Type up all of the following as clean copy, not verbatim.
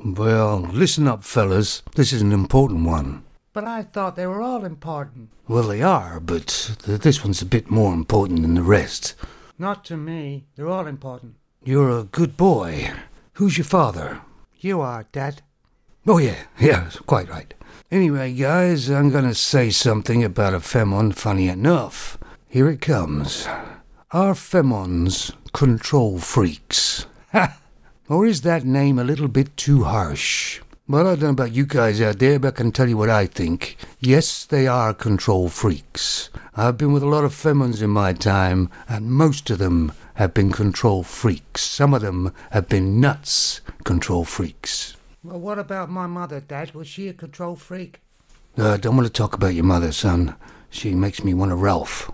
Well, listen up, fellas. This is an important one. But I thought they were all important. Well, they are, but this one's a bit more important than the rest. Not to me. They're all important. You're a good boy. Who's your father? You are, Dad. Oh, yeah, quite right. Anyway, guys, I'm gonna say something about a Femon funny enough. Here it comes. Are Femons control freaks? Ha! Or is that name a little bit too harsh? Well, I don't know about you guys out there, but I can tell you what I think. Yes, they are control freaks. I've been with a lot of Femons in my time, and most of them have been control freaks. Some of them have been nuts control freaks. Well, what about my mother, Dad? Was she a control freak? Don't want to talk about your mother, son. She makes me want to Ralph.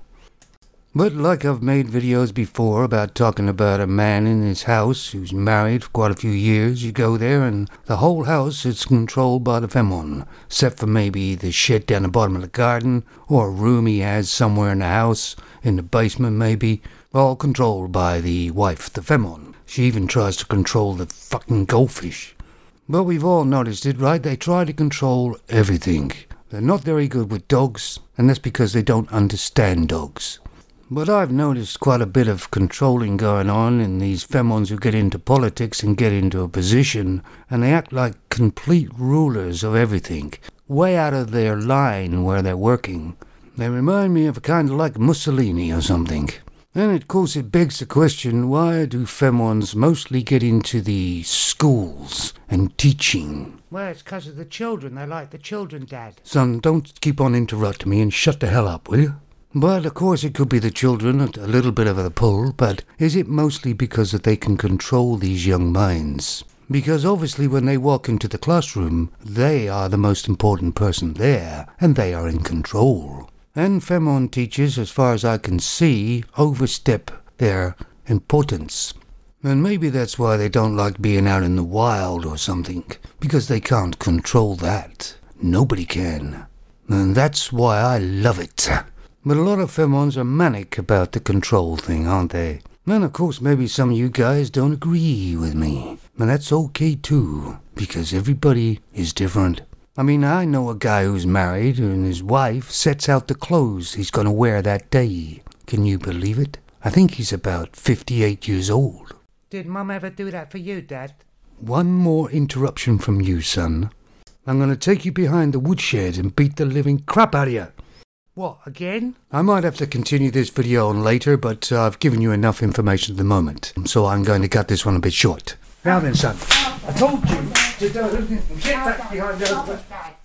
But like I've made videos before about talking about a man in his house who's married for quite a few years, you go there and the whole house is controlled by the Femon, except for maybe the shed down the bottom of the garden, or a room he has somewhere in the house, in the basement maybe, all controlled by the wife, the Femon. She even tries to control the fucking goldfish. But we've all noticed it, right? They try to control everything. They're not very good with dogs, and that's because they don't understand dogs. But I've noticed quite a bit of controlling going on in these Femons who get into politics and get into a position, and they act like complete rulers of everything, way out of their line where they're working. They remind me of kind of like Mussolini or something. And of course it begs the question, why do Femons mostly get into the schools and teaching? Well, it's because of the children. They like the children, Dad. Son, don't keep on interrupting me and shut the hell up, will you? But of course it could be the children, a little bit of a pull, but is it mostly because that they can control these young minds? Because obviously when they walk into the classroom, they are the most important person there, and they are in control. And Femon teachers, as far as I can see, overstep their importance. And maybe that's why they don't like being out in the wild or something, because they can't control that. Nobody can. And that's why I love it. But a lot of Femons are manic about the control thing, aren't they? And of course maybe some of you guys don't agree with me. And that's okay too, because everybody is different. I mean, I know a guy who's married and his wife sets out the clothes he's going to wear that day. Can you believe it? I think he's about 58 years old. Did Mum ever do that for you, Dad? One more interruption from you, son. I'm going to take you behind the woodshed and beat the living crap out of you. What, again? I might have to continue this video on later, but I've given you enough information at the moment, so I'm going to cut this one a bit short. Now then, son. I told you to get back behind those...